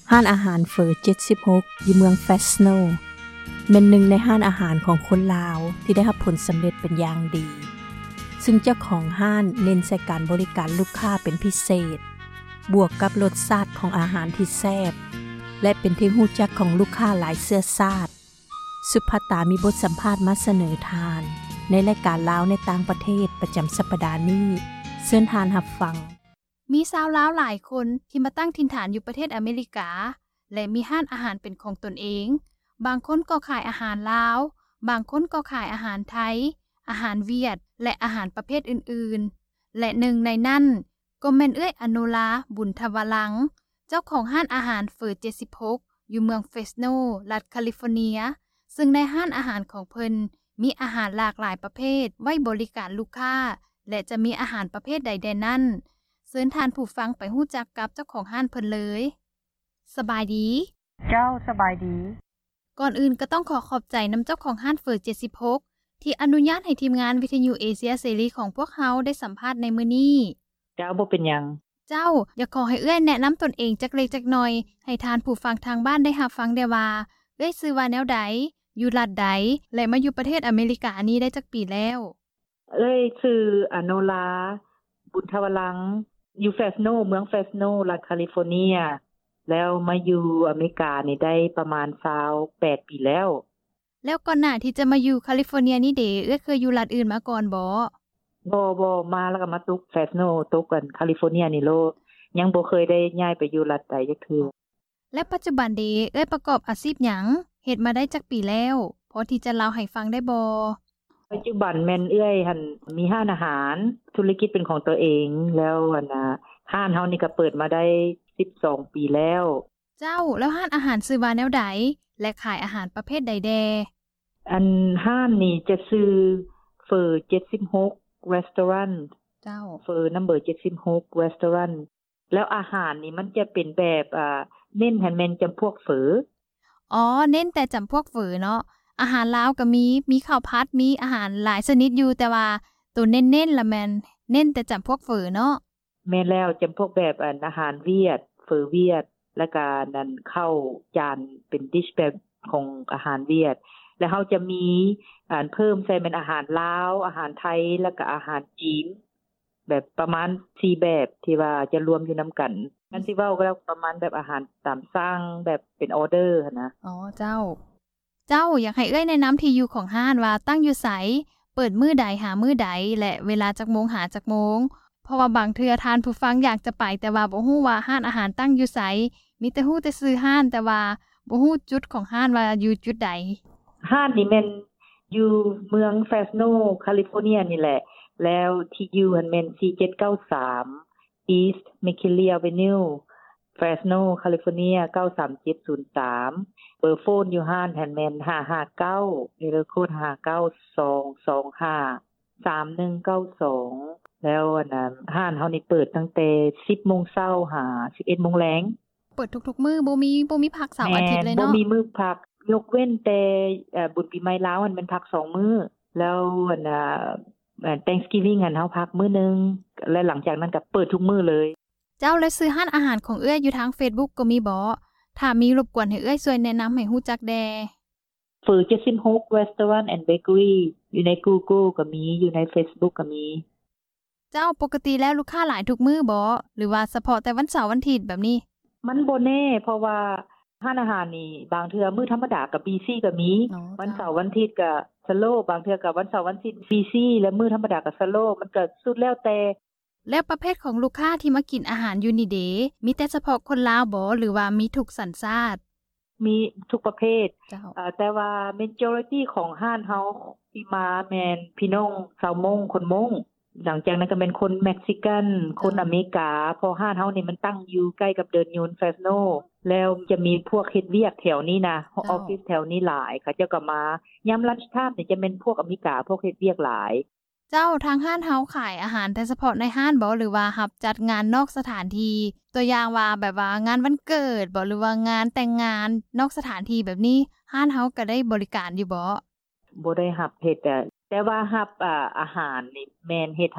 ห้านอาหารเฟอ76อยู่เมืองแฟสโนเป็นหนึ่งในห้านอาหารของคนลาวที่ได้รับผลสำเร็จเป็นอย่างดีซึ่งเจ้าของห้านเน้นใส่การบริการลูกค้าเป็นพิเศษบวกกับรสชาติของอาหารที่แซ่บและเป็นที่รู้จักของลูกค้าหลายเชื้อชาติสุภัตตามีบทสัมภาษณ์มาเสนอทานในรายการลาวในต่างประเทศประจำสัปดาห์นี้เชิญทานรับฟังมีชาวลาวหลายคนที่มาตั้งถิ่นฐานอยู่ประเทศอเมริกาและมีห้านอาหารเป็นของตนเองบางคนก็ขายอาหารลาวบางคนก็ขายอาหารไทยอาหารเวียดและอาหารประเภทอื่นๆและหนึ่งในนั้นก็แม่นอโนลาบุญทวลังเจ้าของห้านอาหารเฟอ76อยู่เมืองเฟสโนรัฐแคลิฟอร์เนียซึ่งในห้านอาหารของเพิ่นมีอาหารหลากหลายประเภทไว้บริการลูกค้าและจะมีอาหารประเภทใดแดนั้นเชิญทานผู้ฟังไปฮู้จักกับเจ้าของห้านเพิ่นเลยสบายดีเจ้าสบายดีก่อนอื่นก็ต้องขอบใจนำเจ้าของห้านเฟอ76ที่อนุญาตให้ทีมงานวิทยุเอเชียเสรีของพวกเฮาได้สัมภาษณ์ในมื้อนี้เจ้าบ่เป็นหยังเจ้าอยากขอให้แนะนําตนเองจักเล็กจักน้อยให้ทานผู้ฟังทางบ้านได้รับฟังได้ว่าชื่อว่าแนวใดอยู่รัฐใดและมาอยู่ประเทศอเมริกานี้ได้จักปีแล้วชื่ออโนลาบุญทวลังอยู่เฟสโนเมืองเฟสโนรัฐแคลิฟอร์เนียแล้วมาอยู่อเมริกานี่ได้ประมาณ28ปีแล้วก่อนหน้าที่จะมาอยู่แคลิฟอร์เนียนี่เด้เคยอยู่รัฐอื่นมาก่อนบ่มาแล้วก็มาตุกเฟสโนตุกกันแคลิฟอร์เนียนี่โลยังบ่เคยได้ย้ายไปอยู่รัฐใดจักเทื่อและปัจจุบันเด้ประกอบอาชีพหยังเฮ็ดมาได้จักปีแล้วพอที่จะเล่าให้ฟังได้บ่ปัจจุบันแม่นหั่นมีห้านอาหารธุรกิจเป็นของตัวเองแล้วห้านเฮานี่ก็เปิดมาได้12ปีแล้วเจ้าแล้วห้านอาหารชื่อว่าแนวใดและขายอาหารประเภทใดแดห้านนี่จะชื่อเฟอ76 Restaurant เจ้าเฟอนัมเบอร์76 Restaurant แล้วอาหารนี่มันจะเป็นแบบเน้นให้แม่นจำพวกเฝอเน้นแต่จำพวกเฝอเนาะอาหารลาวก็มีข้าวผัดมีอาหารหลายชนิดอยู่แต่ว่าตัวเน้นๆละแม่นเน้นแต่จำพวกเฝอเนาะแม่นแล้วจำพวกแบบอาหารเวียดเฝอเวียดแล้วก็นั่นข้าวจานเป็นดิชแบบของอาหารเวียดแล้วเฮาจะมีเพิ่มใส่เป็นอาหารลาวอาหารไทยแล้วก็อาหารจีนแบบประมาณ4แบบที่ว่าจะรวมอยู่นํากันงั้นสิเว้าก็แล้วประมาณแบบอาหารตามสั่งแบบเป็นออเดอร์หั่นนะเจ้าอยากให้แนะนําที่อยู่ของห้านว่าตั้งอยู่ไสเปิดมื้อใดหามื้อใดและเวลาจักโมงหาจักโมงเพราะว่าบางเทื่อทานผู้ฟังอยากจะไปแต่ว่าบ่ฮู้ว่าห้านอาหารตั้งอยู่ไสมีแต่ฮู้แต่ชื่อห้านแต่ว่าบ่ฮู้จุดของห้านว่าอยู่จุดใดห้านนี่แม่นอยู่เมืองเฟสโนแคลิฟอร์เนียนี่แหละแล้วที่อยู่หั่นแม่น4793 East McKinley Avenue Fresno California 93703เบอร์โฟนอยู่ห้านแม่น559เอเรโคด592253192แล้วห้านเฮานี่เปิดตั้งแต่ 10:00 นเช้าหา 11:00 นแลงเปิดทุกๆมื้อบ่มีพักเสาร์อาทิตย์เลยเนาะบ่มีมื้อพักยกเว้นแต่บุญปีใหม่ลาวมันพัก2มื้อแล้วThanksgiving เฮาพักมื้อนึงและหลังจากนั้นก็เปิดทุกมื้อเลยเจ้าและซื้อห้านอาหารของอยู่ทาง Facebook ก็มีบ่ถ้ามีรบกวนให้ช่วยแนะนําให้ฮู้จักแดเฟอ76 Restaurant and Bakery อยู่ใน Google ก็มีอยู่ใน Facebook ก็มีเจ้าปกติแล้วลูกค้าหลายทุกมื้อบ่หรือว่าเฉพาะแต่วันเสาร์วันอาทิตย์แบบนี้มันบ่แน่เพราะว่าร้านอาหารนี่บางเทื่อมื้อธรรมดาก็บีซี่ก็มีวันเสาร์วันอาทิตย์ก็สโลบางเทื่อก็วันเสาร์วันอาทิตย์บีซี่และมื้อธรรมดาก็สโลมันก็สุดแล้วแต่แล้วประเภทของลูกค้าที่มากินอาหารอยู่นี่เด้มีแต่เฉพาะคนลาวบ่หรือว่ามีทุกสัญชาติมีทุกประเภทแต่ว่า majority ของห้านเฮาที่มาแม่นพี่น้องชาวมงคนมงหลังจากนั้นก็เป็นคนเม็กซิกันคนอเมริกาเพราะห้านเฮานี่มันตั้งอยู่ใกล้กับเดินยนต์เฟสโนแล้วจะมีพวกเฮ็ดเวียกแถวนี้นะออฟฟิศแถวนี้หลายเขาเจ้าก็มายามลันช์ไทม์นี่จะเป็นพวกอเมริกาพวกเฮ็ดเวียกหลายเจ้าทางห้านเฮาขายอาหารแต่เฉพาะในห้านบ่หรือว่ารับจัดงานนอกสถานที่ตัวอย่างว่าแบบว่างานวันเกิดบ่หรือว่างานแต่งงานนอกสถานที่แบบนี้ห้านเฮาก็ได้บริการอยู่บ่ได้รับเฮ็ดแต่ว่ารับอาหารนี่แม่นเฮ็ดให้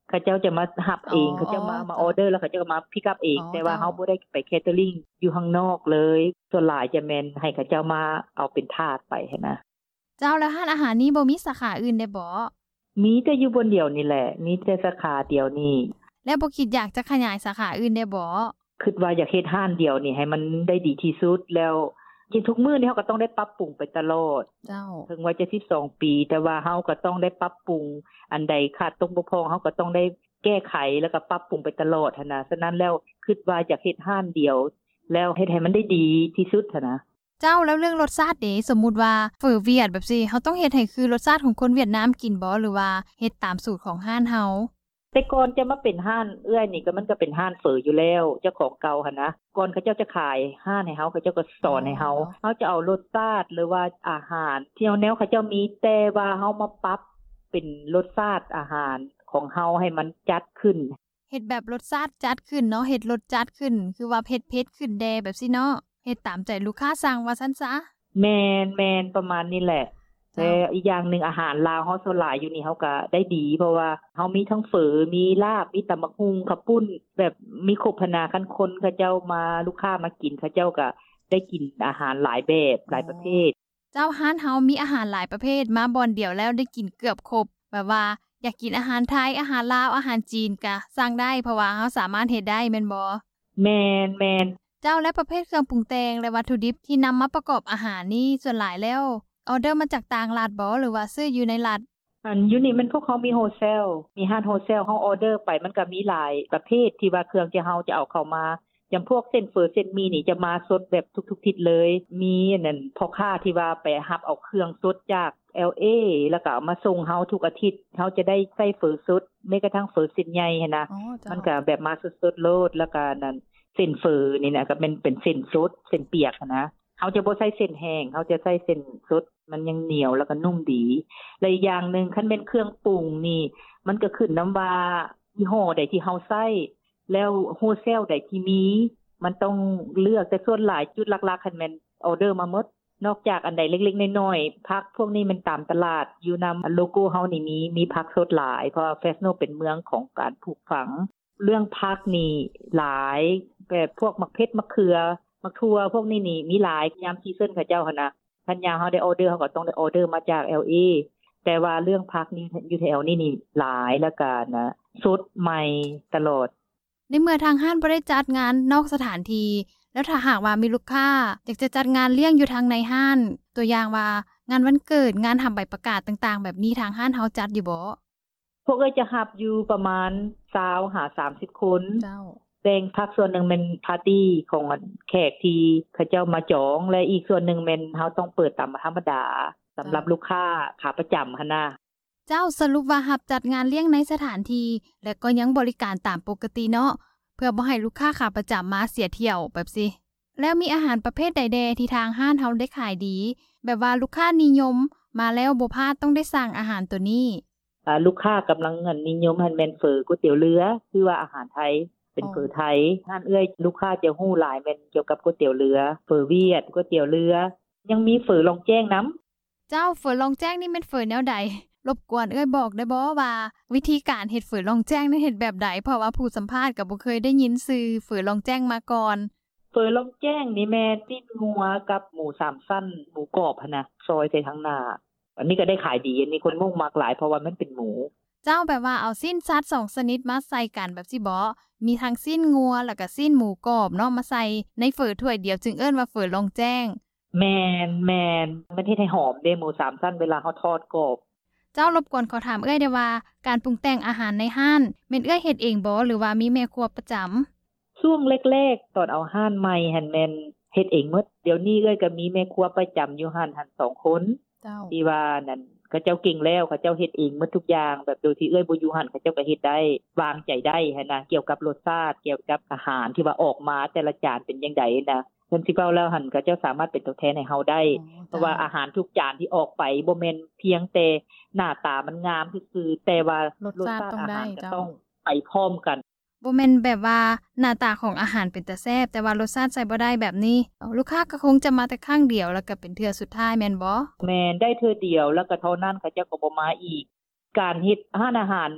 เขาเจ้าจะมารับเองเขาเจ้ามาออเดอร์แล้วเขาเจ้าก็มาพิกอัพเองแต่ว่าเฮาบ่ได้ไปแคเตอริงอยู่ข้างนอกเลยส่วนหลายจะแม่นให้เขาเจ้ามาเอาเป็นทาสไปหั่นนะเจ้าแล้วร้านอาหารนี้บ่มีสาขาอื่นได้บ่มีแต่อยู่บนเดียวนี่แหละมีแต่สาขาเดียวนี่แล้วบ่คิดอยากจะขยายสาขาอื่นได้บ่คิดว่าอยากเฮ็ดร้านเดียวนี่ให้มันได้ดีที่สุดแล้วกินทุกมื้อนี่เฮาก็ต้องได้ปรับปรุงไปตลอดเจ้าถึงว่าจะ12ปีแต่ว่าเฮาก็ต้องได้ปรับปรุงอันใดขาดตกบกพร่องเฮาก็ต้องได้แก้ไขแล้วก็ปรับปรุงไปตลอดหั่นน่ะฉะนั้นแล้วคิดว่าอยากเฮ็ดร้านเดียวแล้วเฮ็ดให้มันได้ดีที่สุดหั่นนะเจ้าแล้วเรื่องรสชาติเด้สมมุติว่าเฝอเวียดแบบซี่เฮาต้องเฮ็ดให้คือรสชาติของคนเวียดนามกินบ่หรือว่าเฮ็ดตามสูตรของร้านเฮาแต่ก่อนจะมาเป็นร้านเอื้อยนี่ก็มันก็เป็นร้านเฝออยู่แล้วเจ้าของเก่าหั่นนะก่อนเขาเจ้าจะขายร้านให้เฮาเขาเจ้าก็สอนให้เฮาจะเอารสชาติหรือว่าอาหารที่แนวเขาเจ้ามีแต่ว่าเฮามาปรับเป็นรสชาติอาหารของเฮาให้มันจัดขึ้นเฮ็ดแบบรสชาติจัดขึ้นเนาะเฮ็ดรสจัดขึ้นคือว่าเผ็ดๆขึ้นแดแบบซี่เนาะเฮ็ดตามใจลูกค้าสั่งว่าซั่นซะแม่นประมาณนี้แหละแต่อีกอย่างนึงอาหารลาวเฮาส่วนหลายอยู่นี่เฮาก็ได้ดีเพราะว่าเฮามีทั้งเฝอมีลาบมีตำบักหุ่งข้าวปุ้นแบบมีครบพนาคันคนเขาเจ้ามาลูกค้ามากินเขาเจ้าก็ได้กินอาหารหลายแบบหลายประเภทเจ้าร้านเฮามีอาหารหลายประเภทมาบ่อนเดียวแล้วได้กินเกือบครบแบบว่าอยากกินอาหารไทยอาหารลาวอาหารจีนก็สั่งได้เพราะว่าเฮาสามารถเฮ็ดได้แม่นบ่แม่นเจ้าและประเภทเครื่องปรุงแต่งและวัตถุดิบที่นํามาประกอบอาหารนี่ส่วนหลายแล้วออเดอร์มาจากต่างรัฐบ่หรือว่าซื้ออยู่ในรัฐอยู่นี่มันพวกเขามีโฮเซลมีร้านโฮเซลเฮาออเดอร์ไปมันก็มีหลายประเภทที่ว่าเครื่องที่เฮาจะเอาเข้ามาอย่างพวกเส้นเฝอเส้นหมี่นี่จะมาสดแบบทุกๆทิศเลยมีอันนั้นพ่อค้าที่ว่าไปรับเอาเครื่องสดจาก LA แล้วก็เอามาส่งเฮาทุกอาทิตย์เฮาจะได้ใส่เฝอสดแม้กระทั่งเฝอเส้นใหญ่หั่นนะมันก็แบบมาสดๆโลดแล้วก็นั่นเส้นเฝอนี่นะก็เป็นเส้นสดเส้นเปียกนะเฮาจะบ่ใส่เส้นแห้งเฮาจะใส่เส้นสดมันยังเหนียวแล้วก็นุ่มดีและอีกอย่างนึงคันเป็นเครื่องปรุงนี่มันก็ขึ้นนําว่ายี่ห้อใดที่เฮาใช้แล้วโฮเซลใดที่มีมันต้องเลือกแต่ส่วนหลายจุดหลักๆคันแม่นออเดอร์มาหมดนอกจากอันใดเล็กๆน้อยๆผักพวกนี้มันตามตลาดอยู่นําโลโก้เฮานี่มีผักสดหลายเพราะเฟสโนเป็นเมืองของการปลูกฝังเรื่องผักนี่หลายแบบพวกมะเขือมะเขือมักทั่วพวกนี้นี่มีหลายยามซีซั่นเขาเจ้าหั่นน่ะคันยามเฮาได้ออเดอร์เฮาก็ต้องได้ออเดอร์มาจาก LA แต่ว่าเรื่องผักนี่อยู่แถวนี้นี่หลายแล้วก็นะสดใหม่ตลอดในเมื่อทางห้านบ่ได้จัดงานนอกสถานที่แล้วถ้าหากว่ามีลูกค้าอยากจะจัดงานเลี้ยงอยู่ทางในห้านตัวอย่างว่างานวันเกิดงานทำใบประกาศต่างๆแบบนี้ทางห้านเฮาจัดอยู่บ่พวกจะรับอยู่ประมาณ20หา30คนเจ้าแบ่งภาคส่วนนึงเป็นปาร์ตี้ของแขกที่เขาเจ้ามาจองและอีกส่วนนึงแม่นเฮาต้องเปิดตามธรรมดาสำหรับลูกค้าขาประจําหั่นน่ะเจ้าสรุปว่ารับจัดงานเลี้ยงในสถานที่และก็ยังบริการตามปกติเนาะเพื่อบ่ให้ลูกค้าขาประจํามาเสียเที่ยวแบบสิแล้วมีอาหารประเภทใดๆที่ทางห้านเฮาได้ขายดีแบบว่าลูกค้านิยมมาแล้วบ่พลาดต้องได้สั่งอาหารตัวนี้ลูกค้ากำลังนิยมหั่นแม่นเฝอก๋วยเตี๋ยวเรือคือว่าอาหารไทยเป็นเฝอไทยห้านเอื้อยลูกค้าจะฮู้หลายแม่นเกี่ยวกับก๋วยเตี๋ยวเรือเฝอเวียดก๋วยเตี๋ยวเรือยังมีเฝอลองแจ้งนําเจ้าเฝอลองแจ้งนี่แม่นเฝอแนวใดรบกวนเอื้อยบอกได้บ่ว่าวิธีการเฮ็ดเฝอลองแจ้งนั้นเฮ็ดแบบใดเพราะว่าผู้สัมภาษณ์ก็บ่เคยได้ยินชื่อเฝอลองแจ้งมาก่อนเฝอลองแจ้งนี่แม่ติ้นงัวกับหมู3ชั้นหมูกรอบหั่นน่ะซอยใส่ทั้งหน้าอันนี้ก็ได้ขายดีอันนี้คนมุ่งมักหลายเพราะว่ามันเป็นหมูเจ้าแบบว่าเอาสิ้นสัตว์2ชนิดมาใส่กันแบบสิบ่มีทั้งสิ้นงัวแล้วก็สิ้นหมูกรอบเนาะมาใส่ในเฝอถ้วยเดียวจึงเอิ้นว่าเฝอลองแจ้งแม่นมันเฮ็ดให้หอมเด้หมู3ชั้นเวลาเฮาทอดกรอบเจ้ารบกวนขอถามเอื้อยได้ว่าการปรุงแต่งอาหารในห้านแม่นเอื้อยเฮ็ดเองบ่หรือว่ามีแม่ครัวประจําช่วงแรกๆตอนเอาห้านใหม่หั่นแม่นเฮ็ดเองหมดเดี๋ยวนี้เอื้อยก็มีแม่ครัวประจําอยู่ห้านหั่น2คนเจ้าที่ว่านั่นเขาเจ้าเก่งแล้วเขาเจ้าเฮ็ดเองหมดทุกอย่างแบบโดยที่เอื้อยบ่อยู่หั่นเขาเจ้าก็เฮ็ดได้วางใจได้หั่นน่ะเกี่ยวกับรสชาติเกี่ยวกับอาหารที่ว่าออกมาแต่ละจานเป็นจังได๋นะเพิ่นสิเว้าแล้วหั่นเขาเจ้าสามารถเป็นตัวแทนให้เฮาได้เพราะว่าอาหารทุกจานที่ออกไปบ่แม่นเพียงแต่หน้าตามันงามซื่อๆแต่ว่ารสชาติอาหารก็ต้องไปพร้อมกันบ่แม่นแบบว่าหน้าตาของอาหารเป็นตาแซ่บแต่ว่ารสชาติใส่บ่ได้แบบนี้ลูกค้าก็คงจะมาแต่ครั้งเดียวแล้วก็เป็นเทื่อสุดท้ายแม่นบ่แม่นได้เทื่อเดียวแล้วก็เท่านั้นเขาเจ้าก็บ่มาอีกการเฮ็ดร้านอาหารนี่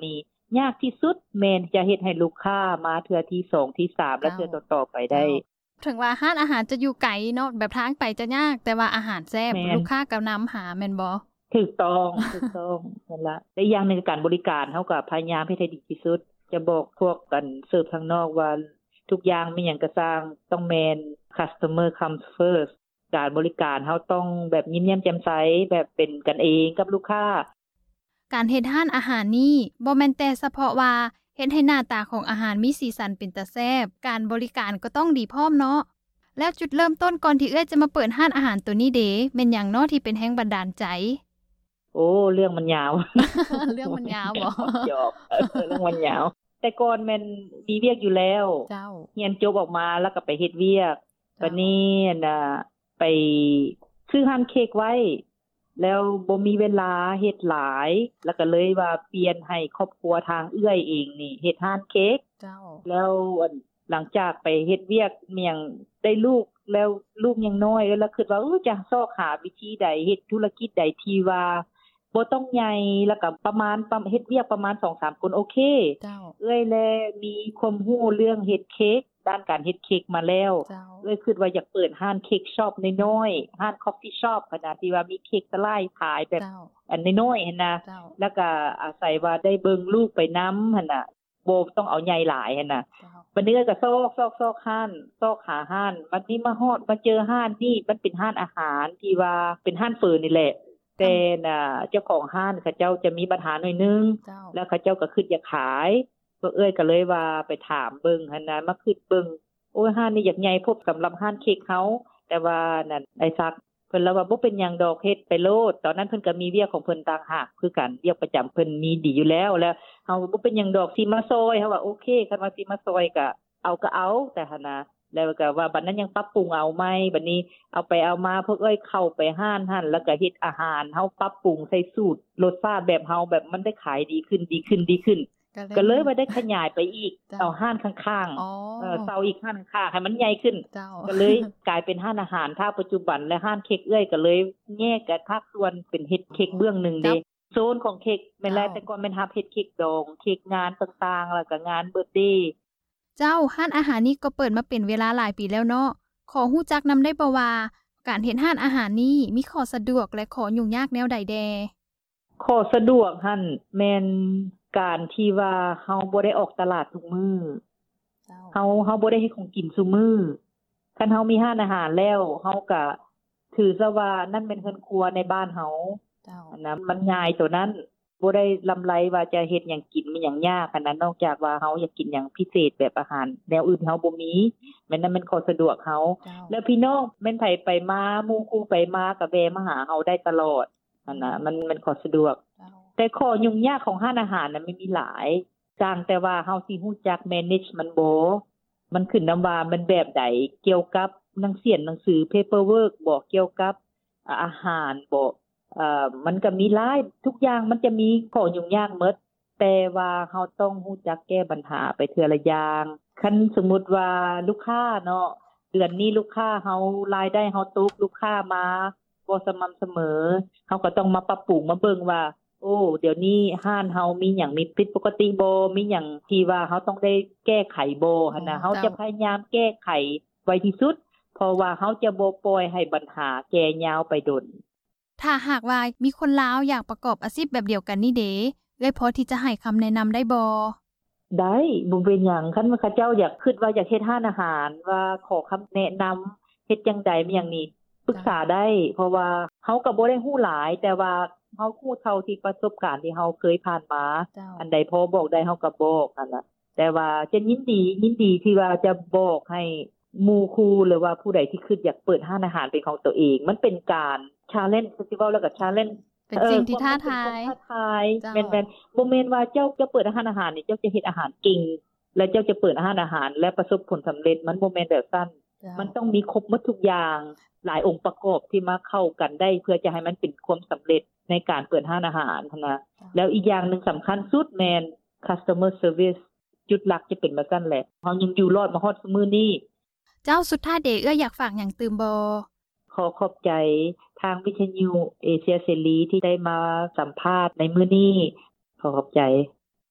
ยากที่สุดแม่นจะเฮ็ดให้ลูกค้ามาเทื่อที่2ที่3และเทื่อต่อๆไปได้ถึงว่าร้านอาหารจะอยู่ไกลเนาะแบบทางไปจะยากแต่ว่าอาหารแซ่บลูกค้าก็นำหาแม่นบ่ถูกต้องนั่นล่ะและอย่างนึงการบริการเฮาก็พยายามให้ได้ดีที่สุดจะบอกพวกกันเสิร์ฟข้างนอกว่าทุกอย่างมีหยังก็สร้างต้องแม่น customer comes first การบริการเฮาต้องแบบยิ้มแย้มแจ่มใสแบบเป็นกันเองกับลูกค้าการเฮ็ดร้านอาหารนี่บ่แม่นแต่เฉพาะว่าเฮ็ดให้หน้าตาของอาหารมีสีสันเป็นตาแซ่บการบริการก็ต้องดีพร้อมเนาะแล้วจุดเริ่มต้นก่อนที่เอื้อยจะมาเปิดร้านอาหารตัวนี้เด้แม่นหยังเนาะที่เป็นแรงบันดาลใจโอ้เรื่องมันยาวเรื่องมันยาวบ่หยอกเรื่องมันยาวแต่ก่อนแม่นมีเวียกอยู่แล้วเจ้าเรียนจบออกมาแล้วก็ไปเฮ็ดเวียกบัดนี้น่ะไปซื้อร้านเค้กไว้แล้วบ่มีเวลาเฮ็ดหลายแล้วก็เลยว่าเปลี่ยนให้ครอบครัวทางเอื้อยเองนี่เฮ็ดร้านเค้กเจ้าแล้วหลังจากไปเฮ็ดเวียกเมียงได้ลูกแล้วลูกยังน้อยแล้วคิดว่าจะซอกหาวิธีใดเฮ็ดธุรกิจใดที่ว่าบ่ต้องใหญ่แล้วก็ประมาณเฮ็ดเวียกประมาณ 2-3 คนโอเคเอ้ยแลมีความรู้เรื่องเฮ็ดเค้กด้านการเฮ็ดเค้กมาแล้วเอ้ยคิดว่าอยากเปิดร้านเค้กช็อปน้อยๆร้านคอฟฟี่ช็อปขนาดที่ว่ามีเค้กสไลด์ขายแบบอันน้อยๆหั่นน่ะแล้วก็อาศัยว่าได้เบิ่งลูกไปนำหั่นน่ะบ่ต้องเอาใหญ่หลายหั่นน่ะบัดนี้ก็ซอกร้านซอกหาร้านบัดนี้มาฮอดมาเจอร้านนี่มันเป็นร้านอาหารที่ว่าเป็นร้านเฟอร์นี่แหละแต่เจ้าของร้านเขาเจ้าจะมีปัญหาหน่อยนึงแล้วเขาเจ้าก็คิดอยากขายพวกเอ้ยก็เลยว่าไปถามเบิ่งหั่นน่ะมาคิดเบิ่งโอ้ยร้านนี้อยากใหญ่พบสำหรับร้านเค้กเฮาแต่ว่านั่นไอ้ซักเพิ่นแล้วว่าบ่เป็นหยังดอกเฮ็ดไปโลดตอนนั้นเพิ่นก็มีเวียกของเพิ่นต่างหากคือกันเวียกประจำเพิ่นมีดีอยู่แล้วเฮาบ่เป็นหยังดอกสิมาซอยเฮาว่าโอเคคันว่าสิมาซอยก็เอาแต่หั่นน่ะแล้วก็ว่าบัดนั้นยังปรับปรุงเอาไหมบัดนี้เอาไปเอามาพวกเอ้ยเข้าไปห้านหั่นแล้วก็เฮ็ดอาหารเฮาปรับปรุงใส่สูตรรสชาติแบบเฮาแบบมันได้ขายดีขึ้นก็เลยว่าได้ขยายไปอีกเอาห้านข้างๆเซาอีกห้านข้างๆให้มันใหญ่ขึ้นก็เลยกลายเป็นห้านอาหารถ้าปัจจุบันและห้านเค้กเอ้ยก็เลยแยกกันภาคส่วนเป็นเฮ็ดเค้กเบื้องนึงเด้โซนของเค้กแม่นแล้วแต่ก่อนแม่นรับเฮ็ดเค้กดองเค้กงานต่างๆแล้วก็งานเบิร์ธเดย์เจ้าร้านอาหารนี้ก็เปิดมาเป็นเวลาหลายปีแล้วเนาะขอฮู้จักนำได้บ่ว่าการเฮ็ดร้านอาหารนี้มีข้อสะดวกและข้อยุ่งยากแนวใดแดข้อสะดวกหั่นแม่นการที่ว่าเฮาบ่ได้ออกตลาดทุกมื้อเฮาบ่ได้เฮ็ดของกินซุมื้อคันเฮามีร้านอาหารแล้วเฮาก็ถือซะว่านั่นเป็นเรือนครัวในบ้านเฮาอันนั้นมันง่ายตัวนั้นบ่ได้ลำไรว่าจะเฮ็ดหยังกินมันหยังยากอันนั้นนอกจากว่าเฮาอยากกินหยังพิเศษแบบอาหารแนวอื่นเฮาบ่มีแม่นนั้นมันข้อสะดวกเฮาแล้วพี่น้องแม่นไผไปมาหมู่คู่ไปมาก็แวะมาหาเฮาได้ตลอดอันน่ะมันข้อสะดวกแต่ข้อยุ่งยากของร้านอาหารน่ะมันมีหลายจางแต่ว่าเฮาสิฮู้จัก manage มันบ่มันขึ้นนำว่ามันแบบใดเกี่ยวกับหนังสือ paperwork บ่เกี่ยวกับอาหารบ่มันก็มีหลายทุกอย่างมันจะมีข้อยุ่งยากหมดแต่ว่าเฮาต้องฮู้จักแก้ปัญหาไปเทื่อละอย่างคันสมมุติว่าลูกค้าเนาะเดือนนี้ลูกค้าเฮารายได้เฮาตกลูกค้ามาบ่สม่ำเสมอเฮาก็ต้องมาปรับปรุงมาเบิ่งว่าโอ้เดี๋ยวนี้ร้านเฮามีหยังมีผิดปกติบ่มีหยังที่ว่าเฮาต้องได้แก้ไขบ่หั่นน่ะเฮาจะพยายามแก้ไขไว้ที่สุดเพราะว่าเฮาจะบ่ปล่อยให้ปัญหาแก่ยาวไปดนถ้าหากว่ามีคนลาวอยากประกอบอาชีพแบบเดียวกันนี่เด้เอ้ยพอที่จะให้คำแนะนำได้บ่ได้บ่เป็นหยังคันว่าเขาเจ้าอยากคิดว่าอยากเฮ็ดร้านอาหารว่าขอคำแนะนำเฮ็ดจังได๋มีหยังนี่ปรึกษาได้เพราะว่าเฮาก็บ่ได้ฮู้หลายแต่ว่าเฮาฮู้เท่าที่ประสบการณ์ที่เฮาเคยผ่านมาอันใดพอบอกได้เฮาก็บอกนั่นน่ะแต่ว่าจะยินดีที่ว่าจะบอกให้หมู่คู่หรือว่าผู้ใดที่คิดอยากเปิดร้านอาหารเป็นของตัวเองมันเป็นการ challenge festival แล้วก็ challenge เป็นสิ่งที่ท้าทายแม่นบ่แม่นว่าเจ้าจะเปิดร้านอาหารนี่เจ้าจะเฮ็ดอาหารเก่งและเจ้าจะเปิดร้านอาหารและประสบผลสำเร็จมันบ่แม่นแบบนั้นมันต้องมีครบหมดทุกอย่างหลายองค์ประกอบที่มาเข้ากันได้เพื่อจะให้มันเป็นความสำเร็จในการเปิดร้านอาหารนะแล้วอีกอย่างนึงสำคัญสุดแม่น customer service จุดหลักจะเป็นแบบนั้นแหละเฮายังอยู่รอดมาฮอดซุมื้อนี้เจ้าสุดท้ายเด้อยากฝากหยังตื่มบ่ขอขอบใจทางวิทยุเอเชียเสรีที่ได้มาสัมภาษณ์ในมื้อนี้ขอขอบใจ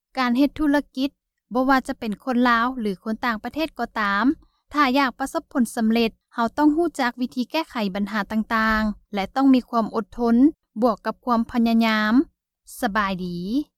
การเฮ็ดธุรกิจบ่ว่าจะเป็นคนลาวหรือคนต่างประเทศก็ตามถ้าอยากประสบผลสำเร็จเฮาต้องรู้จักวิธีแก้ไขปัญหาต่างๆและต้องมีความอดทนบวกกับความพยายามสบายดี